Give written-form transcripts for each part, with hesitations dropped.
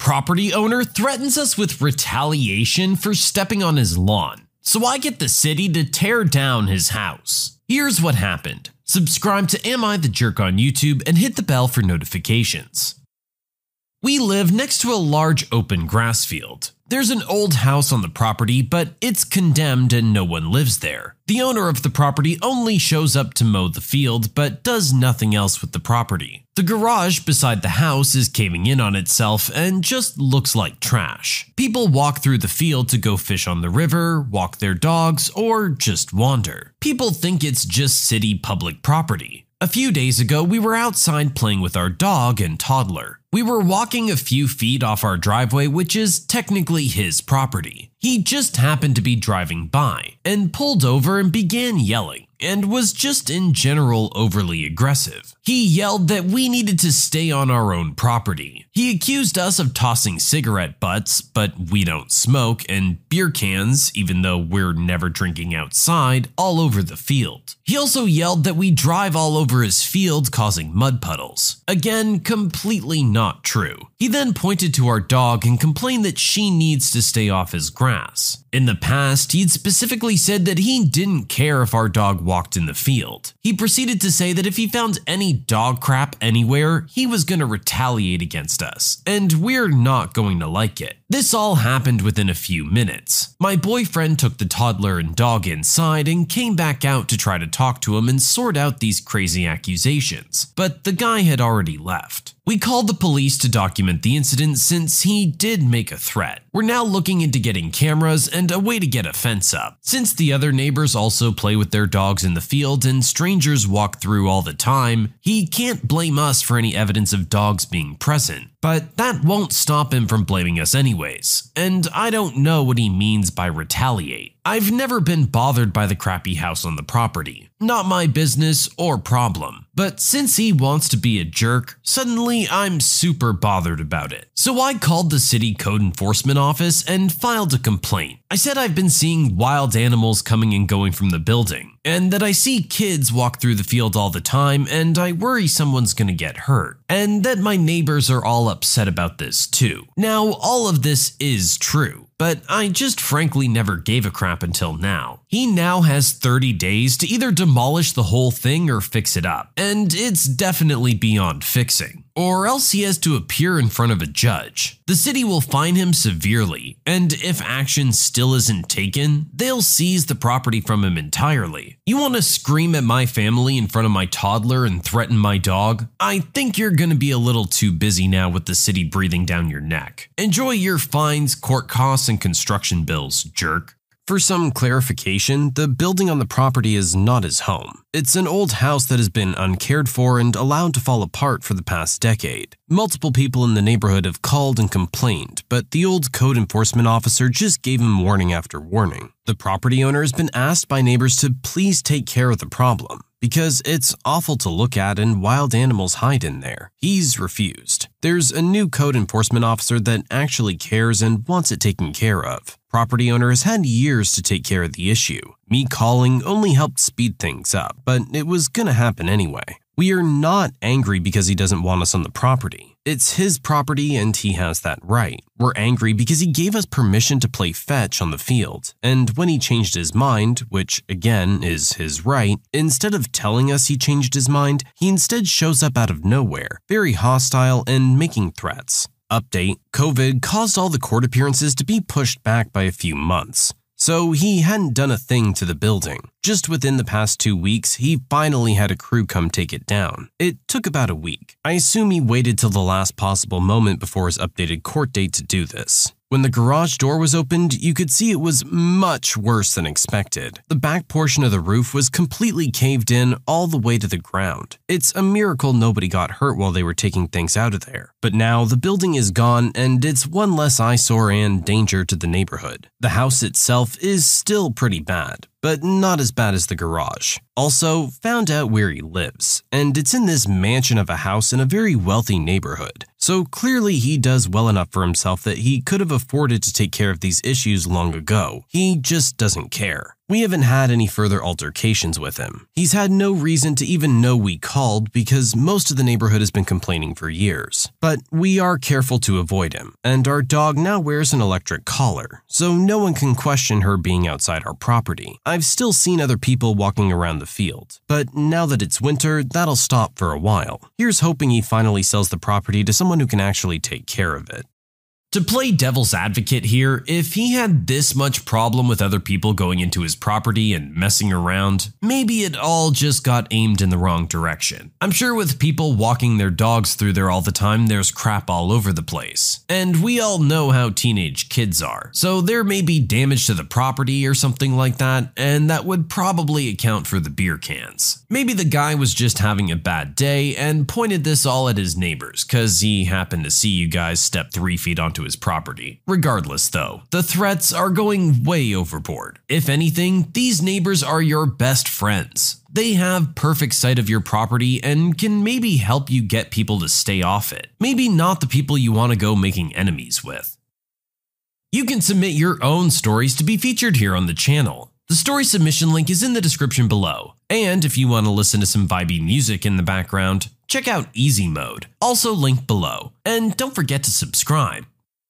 property owner threatens us with retaliation for stepping on his lawn, so I get the city to tear down his house. Here's what happened. Subscribe to Am I the Jerk on YouTube and hit the bell for notifications. We live next to a large open grass field. There's an old house on the property, but it's condemned and no one lives there. The owner of the property only shows up to mow the field, but does nothing else with the property. The garage beside the house is caving in on itself and just looks like trash. People walk through the field to go fish on the river, walk their dogs, or just wander. People think it's just city public property. A few days ago, we were outside playing with our dog and toddler. We were walking a few feet off our driveway, which is technically his property. He just happened to be driving by and pulled over and began yelling and was just in general overly aggressive. He yelled that we needed to stay on our own property. He accused us of tossing cigarette butts, but we don't smoke, and beer cans, even though we're never drinking outside, all over the field. He also yelled that we drive all over his field, causing mud puddles. Again, completely not true. He then pointed to our dog and complained that she needs to stay off his grass. In the past, he'd specifically said that he didn't care if our dog walked in the field. He proceeded to say that if he found any dog crap anywhere, he was going to retaliate against us, and we're not going to like it. This all happened within a few minutes. My boyfriend took the toddler and dog inside and came back out to try to talk to him and sort out these crazy accusations, but the guy had already left. We called the police to document the incident since he did make a threat. We're now looking into getting cameras and a way to get a fence up. Since the other neighbors also play with their dogs in the field and strangers walk through all the time, he can't blame us for any evidence of dogs being present. But that won't stop him from blaming us anyways, and I don't know what he means by retaliate. I've never been bothered by the crappy house on the property. Not my business or problem. But since he wants to be a jerk, suddenly I'm super bothered about it. So I called the city code enforcement office and filed a complaint. I said I've been seeing wild animals coming and going from the building, and that I see kids walk through the field all the time and I worry someone's gonna get hurt, and that my neighbors are all upset about this too. Now, all of this is true, but I just frankly never gave a crap until now. He now has 30 days to either demolish the whole thing or fix it up, and it's definitely beyond fixing. Or else he has to appear in front of a judge. The city will fine him severely, and if action still isn't taken, they'll seize the property from him entirely. You want to scream at my family in front of my toddler and threaten my dog? I think you're gonna be a little too busy now with the city breathing down your neck. Enjoy your fines, court costs, and construction bills, jerk. For some clarification, the building on the property is not his home. It's an old house that has been uncared for and allowed to fall apart for the past decade. Multiple people in the neighborhood have called and complained, but the old code enforcement officer just gave him warning after warning. The property owner has been asked by neighbors to please take care of the problem, because it's awful to look at and wild animals hide in there. He's refused. There's a new code enforcement officer that actually cares and wants it taken care of. Property owner has had years to take care of the issue. Me calling only helped speed things up, but it was gonna happen anyway. We are not angry because he doesn't want us on the property. It's his property and he has that right. We're angry because he gave us permission to play fetch on the field, and when he changed his mind, which again is his right, instead of telling us he changed his mind, he instead shows up out of nowhere, very hostile and making threats. Update: COVID caused all the court appearances to be pushed back by a few months. So he hadn't done a thing to the building. Just within the past 2 weeks, he finally had a crew come take it down. It took about a week. I assume he waited till the last possible moment before his updated court date to do this. When the garage door was opened, you could see it was much worse than expected. The back portion of the roof was completely caved in all the way to the ground. It's a miracle nobody got hurt while they were taking things out of there. But now the building is gone and it's one less eyesore and danger to the neighborhood. The house itself is still pretty bad, but not as bad as the garage. Also, found out where he lives, and it's in this mansion of a house in a very wealthy neighborhood. So clearly he does well enough for himself that he could have afforded to take care of these issues long ago. He just doesn't care. We haven't had any further altercations with him. He's had no reason to even know we called because most of the neighborhood has been complaining for years. But we are careful to avoid him, and our dog now wears an electric collar, so no one can question her being outside our property. I've still seen other people walking around the field, but now that it's winter, that'll stop for a while. Here's hoping he finally sells the property to someone who can actually take care of it. To play devil's advocate here, if he had this much problem with other people going into his property and messing around, maybe it all just got aimed in the wrong direction. I'm sure with people walking their dogs through there all the time, there's crap all over the place. And we all know how teenage kids are, so there may be damage to the property or something like that, and that would probably account for the beer cans. Maybe the guy was just having a bad day and pointed this all at his neighbors cause he happened to see you guys step 3 feet onto his property. Regardless though, the threats are going way overboard. If anything, these neighbors are your best friends. They have perfect sight of your property and can maybe help you get people to stay off it. Maybe not the people you want to go making enemies with. You can submit your own stories to be featured here on the channel. The story submission link is in the description below. And if you want to listen to some vibey music in the background, check out Easy Mode, also linked below. And don't forget to subscribe.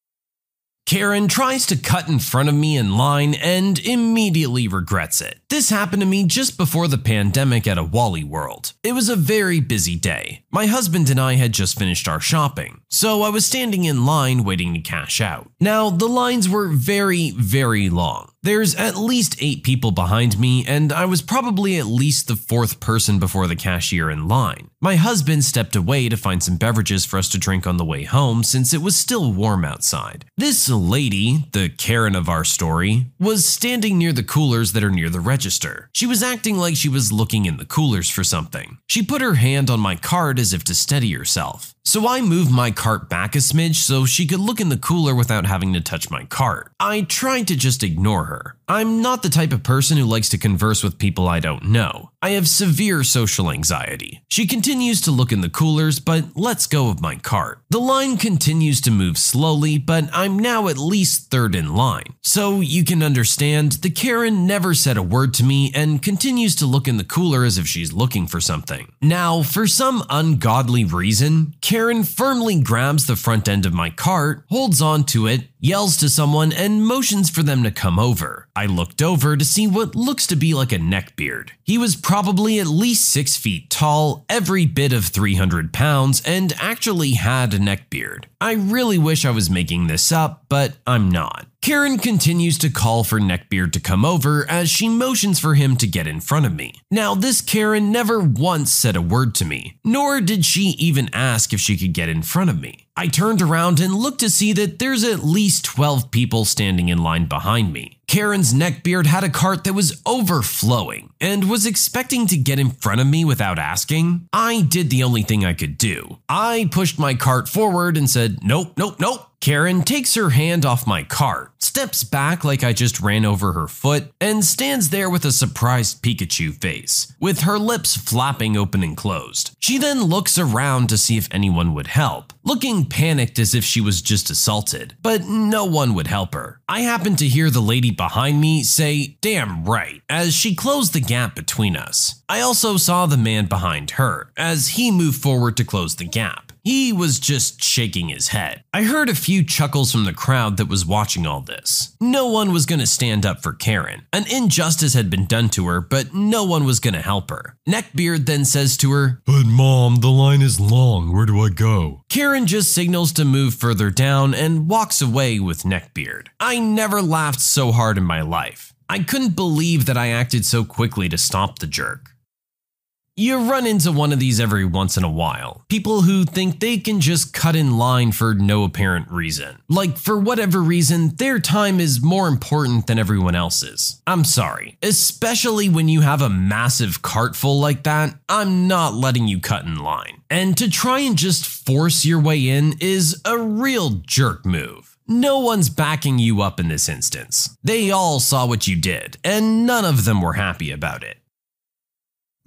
Karen tries to cut in front of me in line and immediately regrets it. This happened to me just before the pandemic at a Wally World. It was a very busy day. My husband and I had just finished our shopping, so I was standing in line waiting to cash out. Now, the lines were very, very long. There's at least 8 people behind me, and I was probably at least the 4th person before the cashier in line. My husband stepped away to find some beverages for us to drink on the way home since it was still warm outside. This lady, the Karen of our story, was standing near the coolers that are near the register. She was acting like she was looking in the coolers for something. She put her hand on my cart as if to steady herself. So I moved my cart back a smidge so she could look in the cooler without having to touch my cart. I tried to just ignore her. I'm not the type of person who likes to converse with people I don't know. I have severe social anxiety. She continues to look in the coolers, but lets go of my cart. The line continues to move slowly, but I'm now at least 3rd in line. So you can understand, the Karen never said a word to me and continues to look in the cooler as if she's looking for something. Now, for some ungodly reason, Karen firmly grabs the front end of my cart, holds on to it, yells to someone, and motions for them to come over. I looked over to see what looks to be like a neckbeard. He was probably at least 6 feet tall, every bit of 300 pounds, and actually had a neckbeard. I really wish I was making this up, but I'm not. Karen continues to call for Neckbeard to come over as she motions for him to get in front of me. Now, this Karen never once said a word to me, nor did she even ask if she could get in front of me. I turned around and looked to see that there's at least 12 people standing in line behind me. Karen's neckbeard had a cart that was overflowing and was expecting to get in front of me without asking. I did the only thing I could do. I pushed my cart forward and said, "Nope, nope, nope." Karen takes her hand off my cart, steps back like I just ran over her foot, and stands there with a surprised Pikachu face, with her lips flapping open and closed. She then looks around to see if anyone would help, looking panicked as if she was just assaulted, but no one would help her. I happened to hear the lady behind me say, "Damn right," as she closed the gap between us. I also saw the man behind her, as he moved forward to close the gap. He was just shaking his head. I heard a few chuckles from the crowd that was watching all this. No one was going to stand up for Karen. An injustice had been done to her, but no one was going to help her. Neckbeard then says to her, "But Mom, the line is long. Where do I go?" Karen just signals to move further down and walks away with Neckbeard. I never laughed so hard in my life. I couldn't believe that I acted so quickly to stop the jerk. You run into one of these every once in a while. People who think they can just cut in line for no apparent reason. Like, for whatever reason, their time is more important than everyone else's. I'm sorry. Especially when you have a massive cart full like that, I'm not letting you cut in line. And to try and just force your way in is a real jerk move. No one's backing you up in this instance. They all saw what you did, and none of them were happy about it.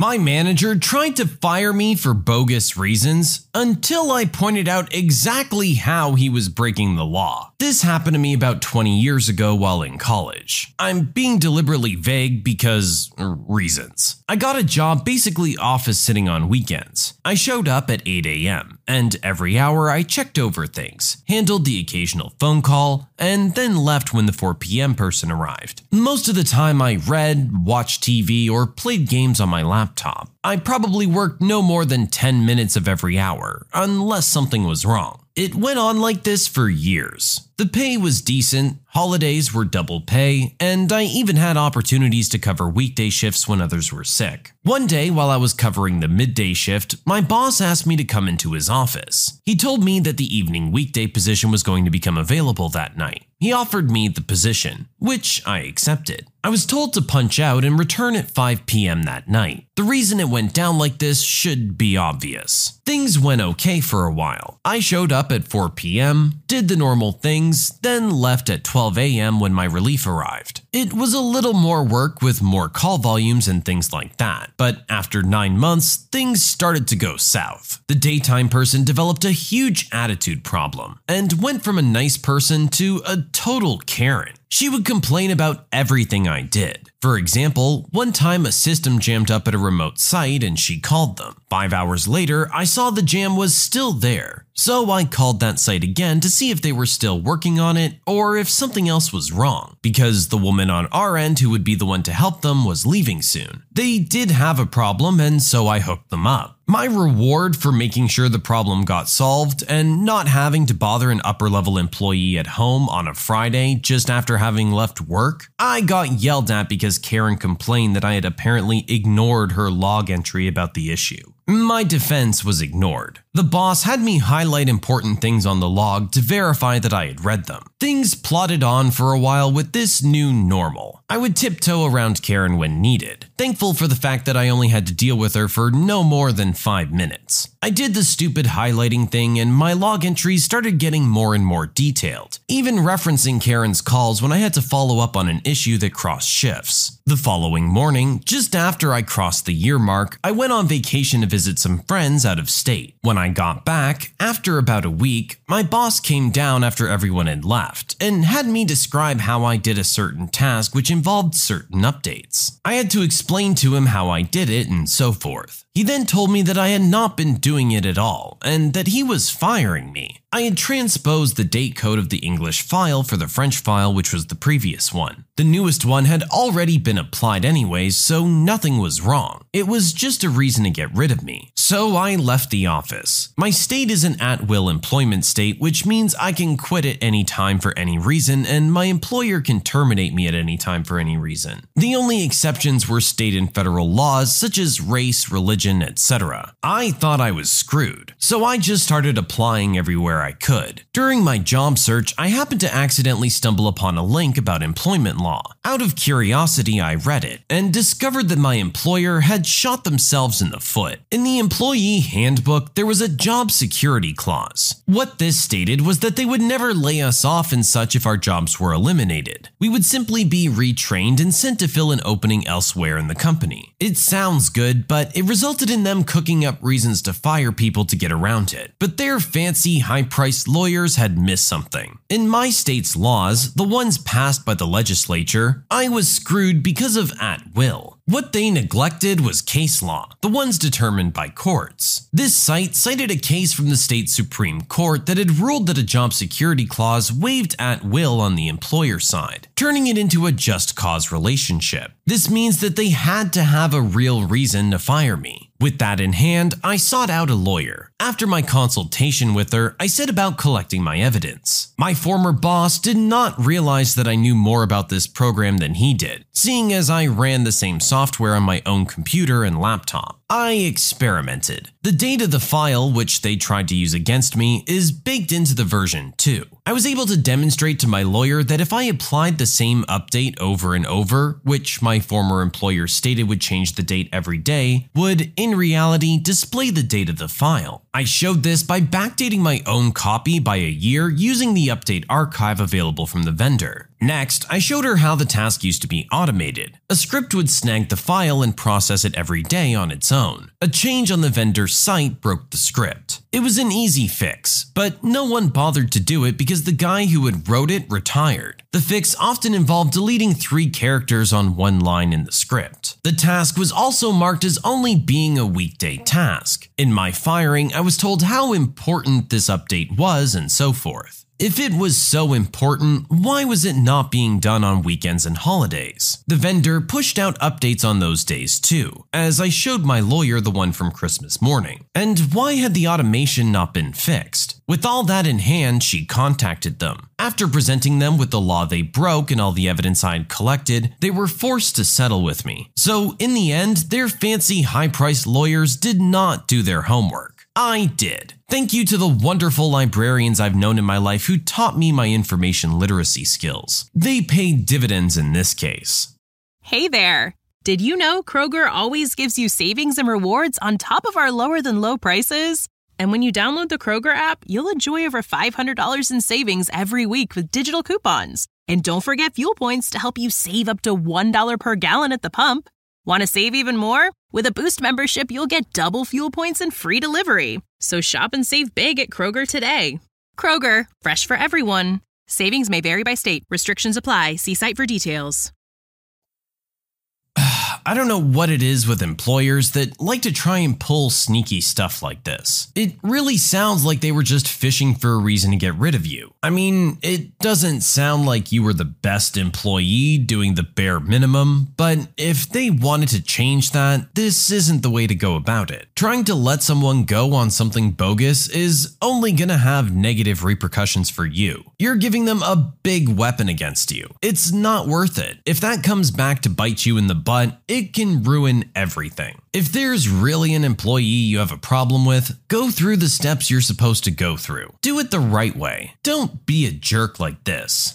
My manager tried to fire me for bogus reasons until I pointed out exactly how he was breaking the law. This happened to me about 20 years ago while in college. I'm being deliberately vague because reasons. I got a job basically office sitting on weekends. I showed up at 8 a.m. and every hour I checked over things, handled the occasional phone call, and then left when the 4 p.m. person arrived. Most of the time I read, watched TV, or played games on my laptop. I probably worked no more than 10 minutes of every hour, unless something was wrong. It went on like this for years. The pay was decent, holidays were double pay, and I even had opportunities to cover weekday shifts when others were sick. One day, while I was covering the midday shift, my boss asked me to come into his office. He told me that the evening weekday position was going to become available that night. He offered me the position, which I accepted. I was told to punch out and return at 5 p.m. that night. The reason it went down like this should be obvious. Things went okay for a while. I showed up at 4 p.m., did the normal things, then left at 12 a.m. when my relief arrived. It was a little more work with more call volumes and things like that, but after 9 months, things started to go south. The daytime person developed a huge attitude problem and went from a nice person to a total Karen. She would complain about everything I did. For example, one time a system jammed up at a remote site and she called them. 5 hours later, I saw the jam was still there. So I called that site again to see if they were still working on it or if something else was wrong, because the woman on our end who would be the one to help them was leaving soon. They did have a problem, and so I hooked them up. My reward for making sure the problem got solved and not having to bother an upper-level employee at home on a Friday just after having left work? I got yelled at because Karen complained that I had apparently ignored her log entry about the issue. My defense was ignored. The boss had me highlight important things on the log to verify that I had read them. Things plodded on for a while with this new normal. I would tiptoe around Karen when needed, thankful for the fact that I only had to deal with her for no more than 5 minutes. I did the stupid highlighting thing and my log entries started getting more and more detailed, even referencing Karen's calls when I had to follow up on an issue that crossed shifts. The following morning, just after I crossed the year mark, I went on vacation to visit some friends out of state. When I got back, after about a week, my boss came down after everyone had left and had me describe how I did a certain task which involved certain updates. I had to explain to him how I did it and so forth. He then told me that I had not been doing it at all and that he was firing me. I had transposed the date code of the English file for the French file, which was the previous one. The newest one had already been applied anyways, so nothing was wrong. It was just a reason to get rid of me. So I left the office. My state is an at-will employment state, which means I can quit at any time for any reason, and my employer can terminate me at any time for any reason. The only exceptions were state and federal laws such as race, religion, etc. I thought I was screwed, so I just started applying everywhere I could. During my job search, I happened to accidentally stumble upon a link about employment law. Out of curiosity, I read it and discovered that my employer had shot themselves in the foot. In the employee handbook, there was a job security clause. What this stated was that they would never lay us off and such if our jobs were eliminated. We would simply be retrained and sent to fill an opening elsewhere in the company. It sounds good, but it resulted in them cooking up reasons to fire people to get around it. But their fancy, high-priced lawyers had missed something. In my state's laws, the ones passed by the legislature, I was screwed because of at-will. What they neglected was case law, the ones determined by courts. This site cited a case from the state Supreme Court that had ruled that a job security clause waived at will on the employer side, turning it into a just cause relationship. This means that they had to have a real reason to fire me. With that in hand, I sought out a lawyer. After my consultation with her, I set about collecting my evidence. My former boss did not realize that I knew more about this program than he did, seeing as I ran the same software on my own computer and laptop. I experimented. The date of the file, which they tried to use against me, is baked into the version 2. I was able to demonstrate to my lawyer that if I applied the same update over and over, which my former employer stated would change the date every day, would in reality display the date of the file. I showed this by backdating my own copy by a year using the update archive available from the vendor. Next, I showed her how the task used to be automated. A script would snag the file and process it every day on its own. A change on the vendor's site broke the script. It was an easy fix, but no one bothered to do it because the guy who had wrote it retired. The fix often involved deleting 3 characters on one line in the script. The task was also marked as only being a weekday task. In my firing, I was told how important this update was and so forth. If it was so important, why was it not being done on weekends and holidays? The vendor pushed out updates on those days too, as I showed my lawyer the one from Christmas morning. And why had the automation not been fixed? With all that in hand, she contacted them. After presenting them with the law they broke and all the evidence I had collected, they were forced to settle with me. So in the end, their fancy high-priced lawyers did not do their homework. I did. Thank you to the wonderful librarians I've known in my life who taught me my information literacy skills. They paid dividends in this case. Hey there! Did you know Kroger always gives you savings and rewards on top of our lower than low prices? And when you download the Kroger app, you'll enjoy over $500 in savings every week with digital coupons. And don't forget fuel points to help you save up to $1 per gallon at the pump. Want to save even more? With a Boost membership, you'll get double fuel points and free delivery. So shop and save big at Kroger today. Kroger, fresh for everyone. Savings may vary by state. Restrictions apply. See site for details. I don't know what it is with employers that like to try and pull sneaky stuff like this. It really sounds like they were just fishing for a reason to get rid of you. I mean, it doesn't sound like you were the best employee doing the bare minimum, but if they wanted to change that, this isn't the way to go about it. Trying to let someone go on something bogus is only gonna have negative repercussions for you. You're giving them a big weapon against you. It's not worth it. If that comes back to bite you in the butt, it can ruin everything. If there's really an employee you have a problem with, go through the steps you're supposed to go through. Do it the right way. Don't be a jerk like this.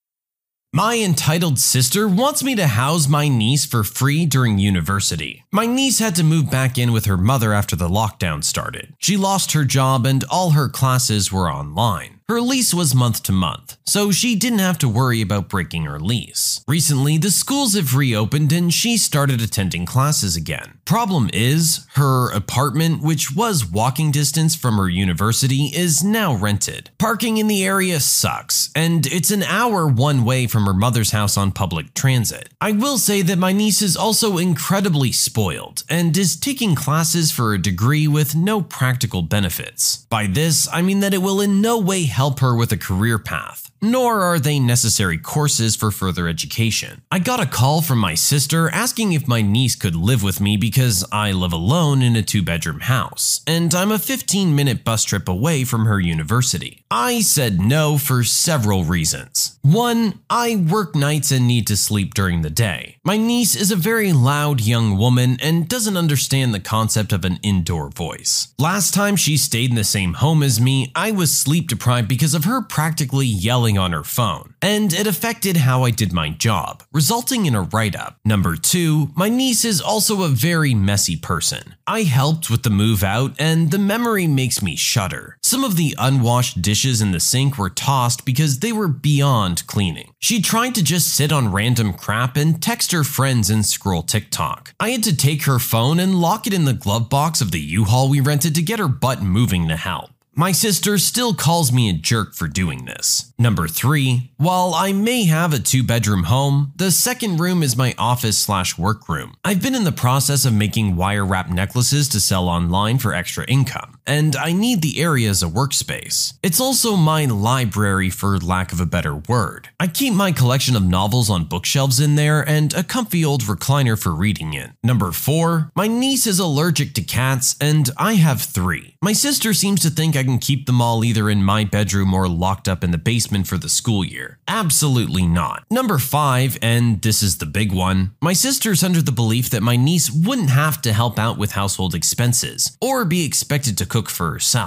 My entitled sister wants me to house my niece for free during university. My niece had to move back in with her mother after the lockdown started. She lost her job and all her classes were online. Her lease was month to month, so she didn't have to worry about breaking her lease. Recently, the schools have reopened and she started attending classes again. Problem is, her apartment, which was walking distance from her university, is now rented. Parking in the area sucks, and it's an hour one way from her mother's house on public transit. I will say that my niece is also incredibly spoiled and is taking classes for a degree with no practical benefits. By this, I mean that it will in no way help her with a career path, nor are they necessary courses for further education. I got a call from my sister asking if my niece could live with me because I live alone in a 2-bedroom house, and I'm a 15-minute bus trip away from her university. I said no for several reasons. One, I work nights and need to sleep during the day. My niece is a very loud young woman and doesn't understand the concept of an indoor voice. Last time she stayed in the same home as me, I was sleep deprived because of her practically yelling on her phone, and it affected how I did my job, resulting in a write-up. Number 2, my niece is also a very messy person. I helped with the move out, and the memory makes me shudder. Some of the unwashed dishes in the sink were tossed because they were beyond cleaning. She tried to just sit on random crap and text her friends and scroll TikTok. I had to take her phone and lock it in the glove box of the U-Haul we rented to get her butt moving to help. My sister still calls me a jerk for doing this. Number 3, while I may have a 2-bedroom home, the second room is my office/work room. I've been in the process of making wire wrap necklaces to sell online for extra income, and I need the area as a workspace. It's also my library for lack of a better word. I keep my collection of novels on bookshelves in there and a comfy old recliner for reading in. Number 4, my niece is allergic to cats and I have 3. My sister seems to think I can keep them all either in my bedroom or locked up in the basement for the school year. Absolutely not. Number 5, and this is the big one, my sister's under the belief that my niece wouldn't have to help out with household expenses or be expected to cook for herself.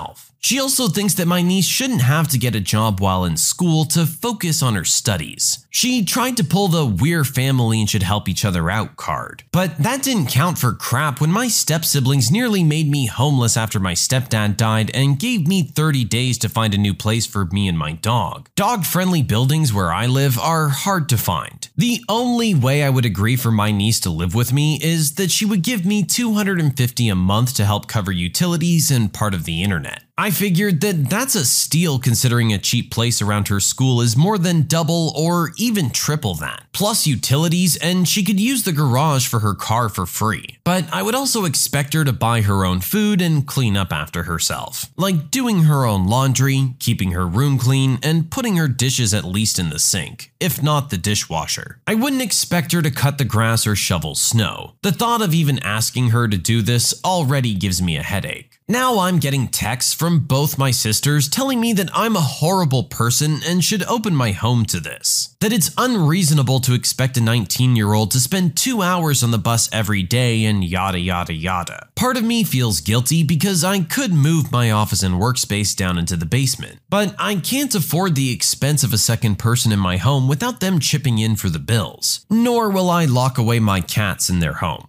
She also thinks that my niece shouldn't have to get a job while in school to focus on her studies. She tried to pull the "we're family and should help each other out" card, but that didn't count for crap when my step-siblings nearly made me homeless after my stepdad died and gave me 30 days to find a new place for me and my dog. Dog-friendly buildings where I live are hard to find. The only way I would agree for my niece to live with me is that she would give me $250 a month to help cover utilities and part of the internet. I figured that that's a steal considering a cheap place around her school is more than double or even triple that, plus utilities, and she could use the garage for her car for free. But I would also expect her to buy her own food and clean up after herself, like doing her own laundry, keeping her room clean, and putting her dishes at least in the sink, if not the dishwasher. I wouldn't expect her to cut the grass or shovel snow. The thought of even asking her to do this already gives me a headache. Now I'm getting texts from both my sisters telling me that I'm a horrible person and should open my home to this. That it's unreasonable to expect a 19-year-old to spend 2 hours on the bus every day and yada yada yada. Part of me feels guilty because I could move my office and workspace down into the basement, but I can't afford the expense of a second person in my home without them chipping in for the bills. Nor will I lock away my cats in their home.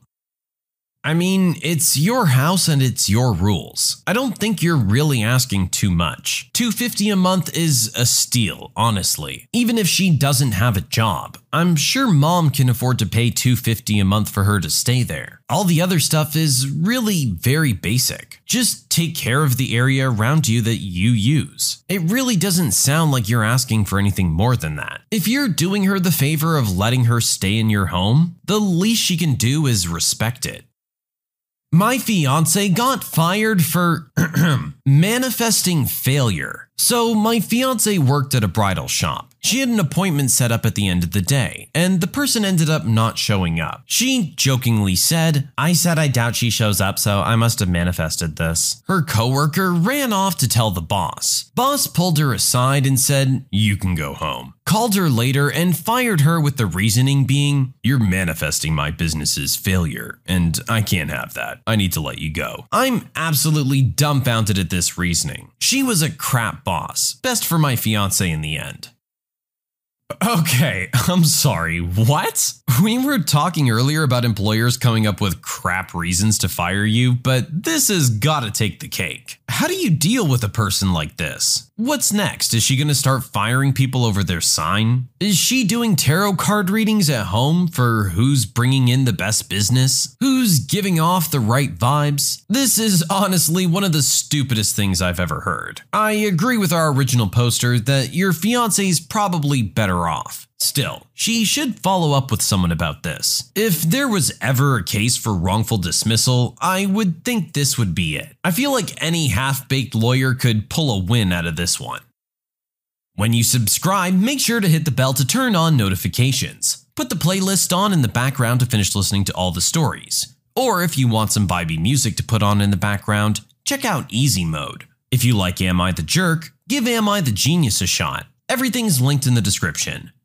I mean, it's your house and it's your rules. I don't think you're really asking too much. $250 a month is a steal, honestly. Even if she doesn't have a job, I'm sure mom can afford to pay $250 a month for her to stay there. All the other stuff is really very basic. Just take care of the area around you that you use. It really doesn't sound like you're asking for anything more than that. If you're doing her the favor of letting her stay in your home, the least she can do is respect it. My fiance got fired for manifesting failure. So my fiance worked at a bridal shop. She had an appointment set up at the end of the day, and the person ended up not showing up. She jokingly said, "I said I doubt she shows up, so I must have manifested this." Her coworker ran off to tell the boss. Boss pulled her aside and said, "You can go home." Called her later and fired her with the reasoning being, "You're manifesting my business's failure, and I can't have that. I need to let you go." I'm absolutely dumbfounded at this reasoning. She was a crap boss. Best for my fiance in the end. Okay, I'm sorry, what? We were talking earlier about employers coming up with crap reasons to fire you, but this has gotta take the cake. How do you deal with a person like this? What's next? Is she gonna start firing people over their sign? Is she doing tarot card readings at home for who's bringing in the best business? Who's giving off the right vibes? This is honestly one of the stupidest things I've ever heard. I agree with our original poster that your fiance's probably better off. Still, she should follow up with someone about this. If there was ever a case for wrongful dismissal, I would think this would be it. I feel like any half-baked lawyer could pull a win out of this one. When you subscribe, make sure to hit the bell to turn on notifications. Put the playlist on in the background to finish listening to all the stories. Or if you want some vibey music to put on in the background, check out Easy Mode. If you like Am I the Jerk, give Am I the Genius a shot. Everything's linked in the description.